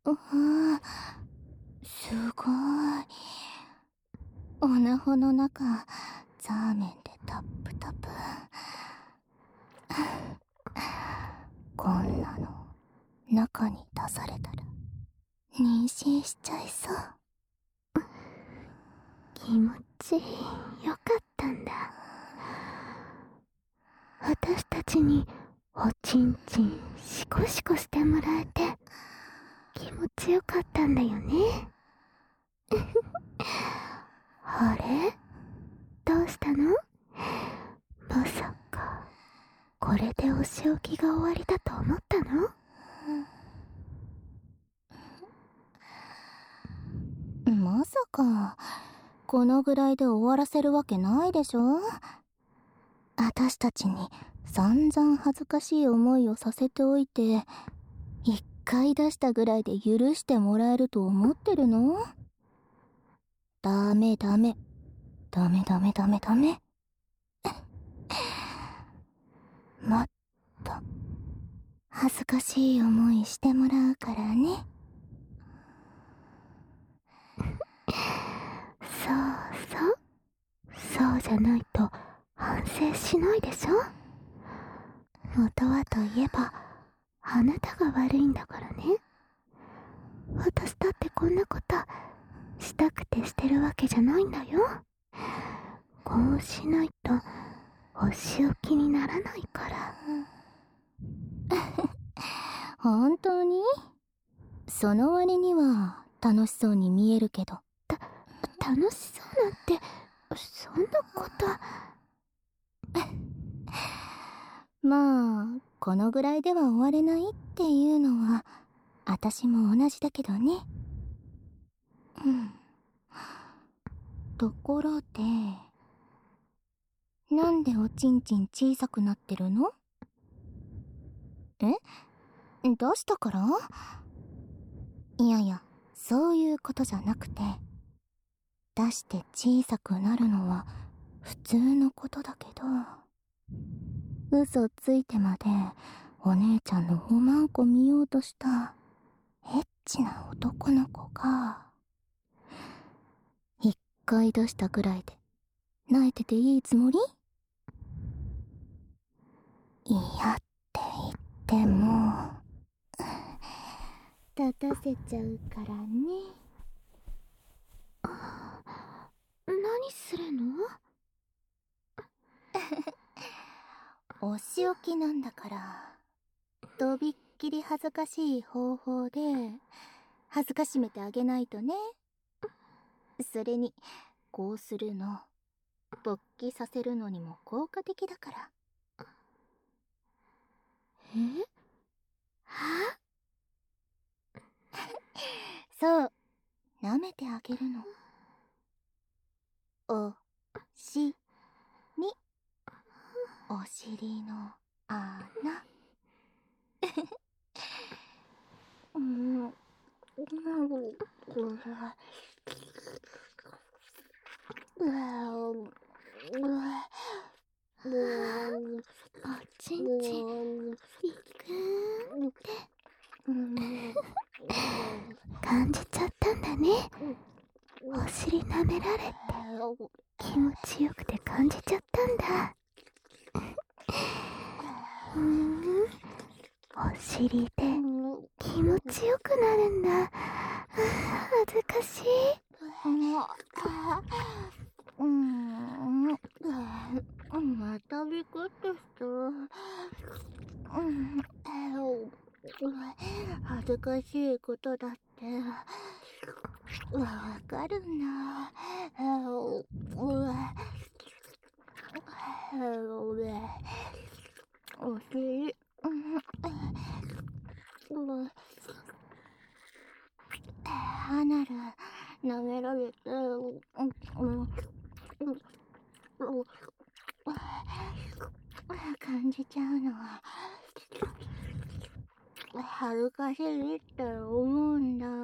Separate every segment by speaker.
Speaker 1: うわ、すごい。オナホの中、ザーメンでタップタプ。こんなの中に出されたら妊娠しちゃいそう。
Speaker 2: 気持ちよかったんだ。私たちにおちんちんシコシコしてもらえて気持ちよかったんだよね。あれ、どうしたの？まさかこれでお仕置きが終わりだと思ったの？
Speaker 1: まさかこのぐらいで終わらせるわけないでしょ。私たちに散々恥ずかしい思いをさせておいて、一回出したぐらいで許してもらえると思ってるの？ダメダメダメダメダメダメ。もっと恥ずかしい思いしてもらうからね。
Speaker 2: そうじゃないと反省しないでしょ。元はといえばあなたが悪いんだからね。私だってこんなことしたくてしてるわけじゃないんだよ。こうしないとお仕置きにならないから。
Speaker 1: 本当に？その割には楽しそうに見えるけど。
Speaker 2: 楽しそうなんてそんなこと。
Speaker 1: まあこのぐらいでは終われないっていうのは私も同じだけどね。ところで、なんでおちんちん小さくなってるの？出したから？いやいや、そういうことじゃなくて、出して小さくなるのは普通のことだけど、嘘ついてまでお姉ちゃんのおまんこ見ようとしたエッチな男の子が、一回出したくらいで泣いてていいつもり？嫌って言っても立たせちゃうからね。
Speaker 2: 何するの？
Speaker 1: お仕置きなんだから、とびっきり恥ずかしい方法で恥ずかしめてあげないとね。それにこうするの勃起させるのにも効果的だから。
Speaker 2: は？
Speaker 1: そう、舐めてあげるの。おしにお尻の穴。
Speaker 2: おちんちんいくーって感じちゃったんだね。お尻舐められて気持ちよくて感じちゃったんだ。お尻で気持ちよくなるんだ。恥ずかしい。
Speaker 1: またビクッとした。恥ずかしいことだってわかるんだ。お尻アナル舐められて感じちゃうのは恥ずかしいって思うんだ。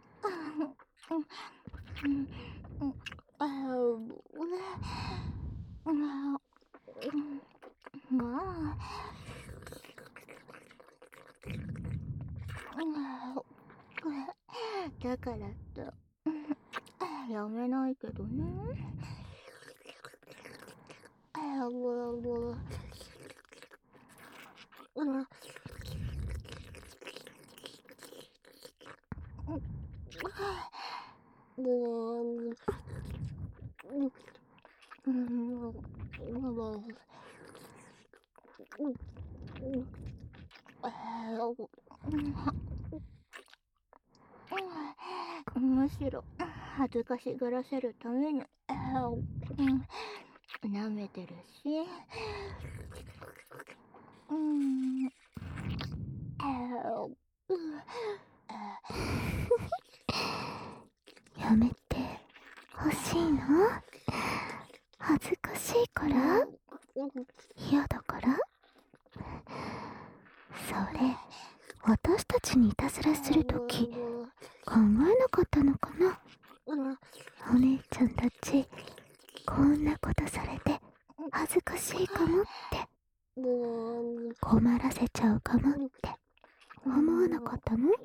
Speaker 1: まあだからとやめないけどね。むしろ恥ずかしがらせるために舐めてるし。
Speaker 2: やめてほしいの？恥ずかしいから？嫌だから？それ、私たちにいたずらするとき考えなかったのかな？お姉ちゃんたちこんなことされて恥ずかしいかもって困らせちゃうかもって思わなかったの？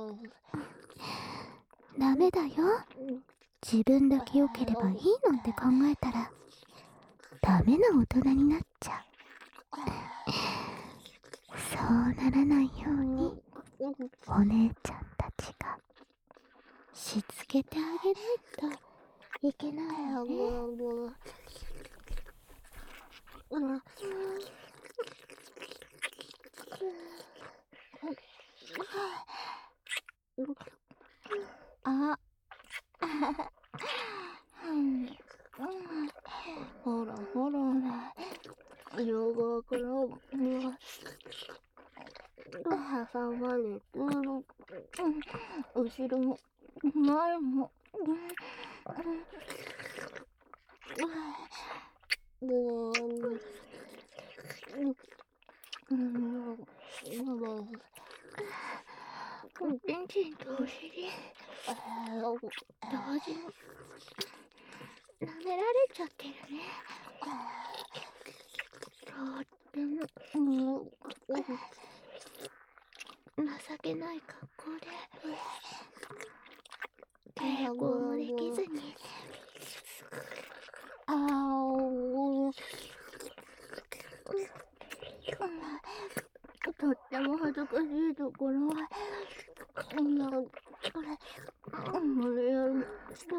Speaker 2: ダメだよ。自分だけ良ければいいなんて考えたらダメな大人になっちゃう。そうならないようにお姉ちゃんたちがしつけてあげないといけないよね。
Speaker 1: あほらほら両側から挟まれて後ろも前もチンチンとお尻同時に舐められちゃってるね。とっても情けない格好で抵抗もできずにとっても恥ずかしいところは無理やり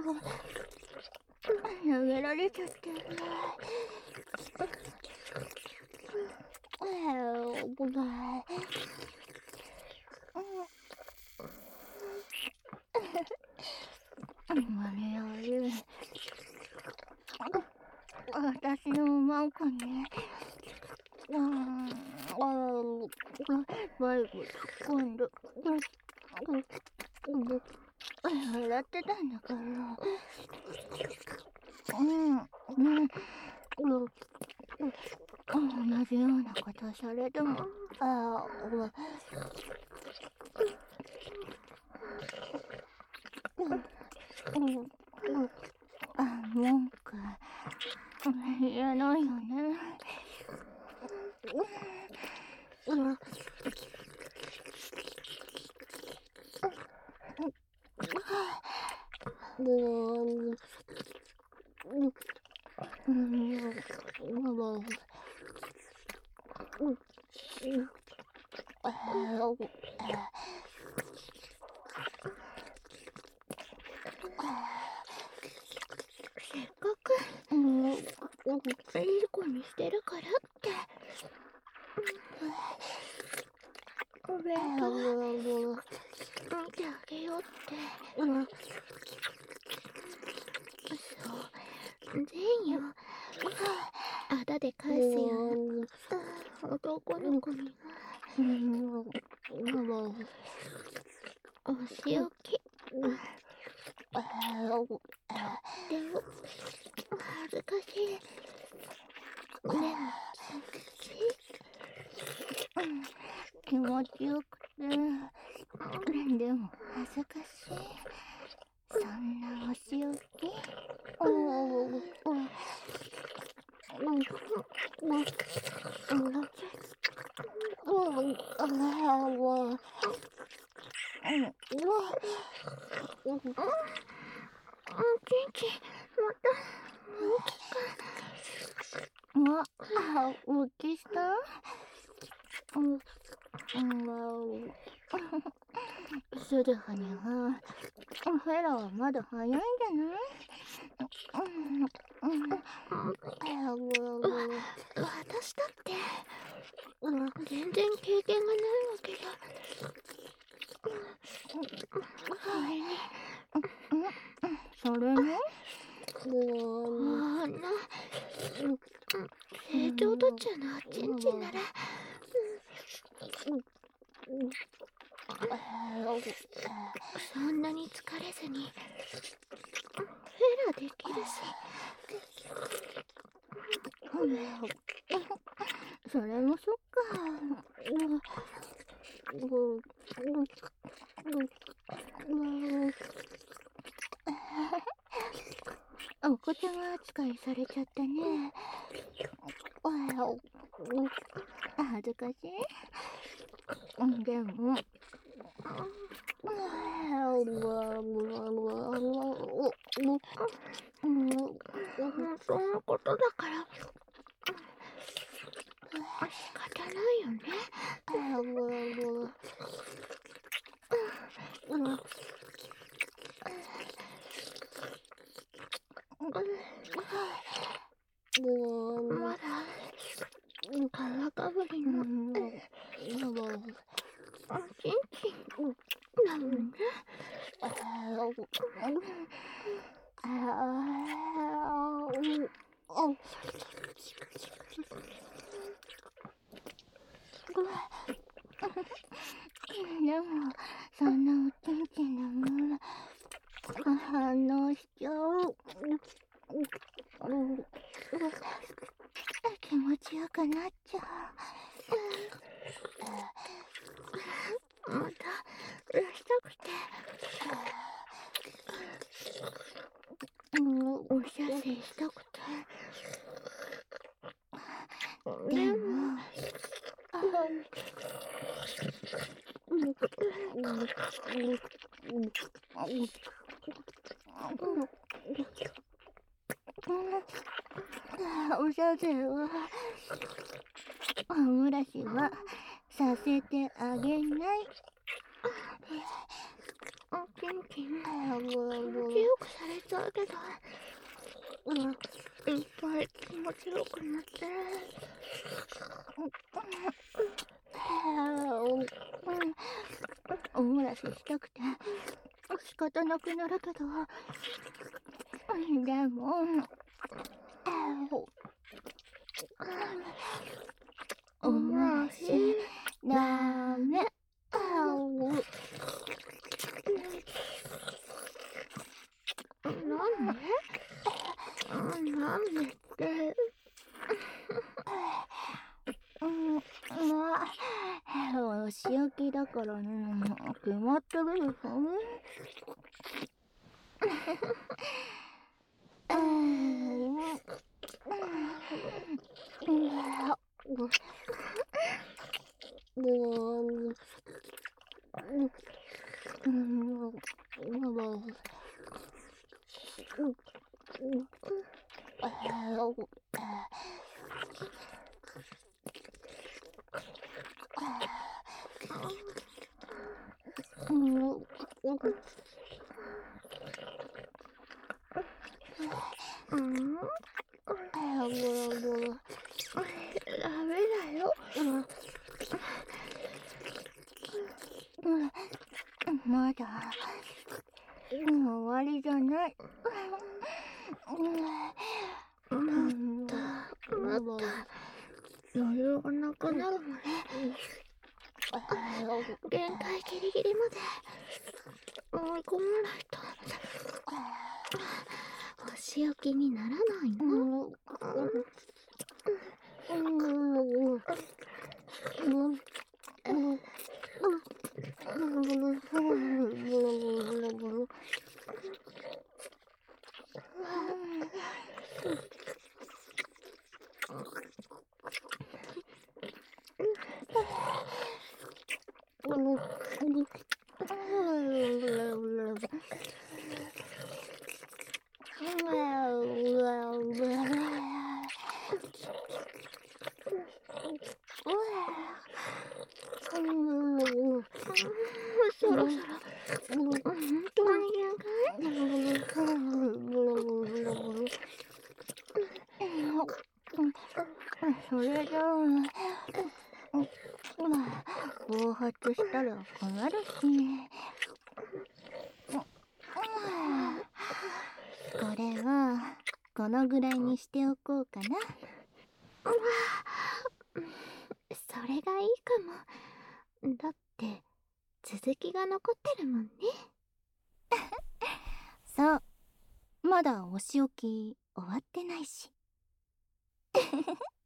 Speaker 1: 投げられちゃってるね。危ない。無理やり私のマンコにバイク今度やってたんだから。同じようなことされても文句言えないよね。せっかくいい子にしてるからってお弁当見てあげようってそう善よあだで返すような男の子にはお仕置きでも恥ずかしい。でも気持ちよくてでも恥ずかしい。そんなお仕置き
Speaker 2: チン、
Speaker 1: うきした？するはにゃ。フェラはまだ早いんじゃない？
Speaker 2: 私だって全然経験がないわけじゃ。
Speaker 1: それに
Speaker 2: 成長途中のおちんちんならそんなに疲れずにフェラできるし。
Speaker 1: それもそっか。お子ちゃま扱いされちゃったね。恥ずかしい？でも
Speaker 2: そんなことだから仕方ないよね。まだ皮かぶりのおちんちんなのね。
Speaker 1: でもそんなおちんちんだもん反応しちゃう。気持ちよくなっちゃ
Speaker 2: またしたくておしゃせしたくて。でも
Speaker 1: おしゃせは歯ブラシはさせてあげない。
Speaker 2: おちんちん気よくされちゃうけどいっぱい気持ちよくなって
Speaker 1: おもらししたくて仕方なくなるけど、でもおもらしダメ。
Speaker 2: なんでって
Speaker 1: まあお仕置きだからね、決まってるでしょ。
Speaker 2: ダメだよ。
Speaker 1: まだ終わりじゃない。
Speaker 2: また余裕がなくなるまで限界ギリギリまで追い込まないとお仕置きにならないの。 そろそろ本当に限界。
Speaker 1: それじゃ暴発したら困るし。これはこのぐらいにしておこうかな。
Speaker 2: それがいいかも。だって続きが残ってるもんね。
Speaker 1: そう、まだお仕置き終わってないし。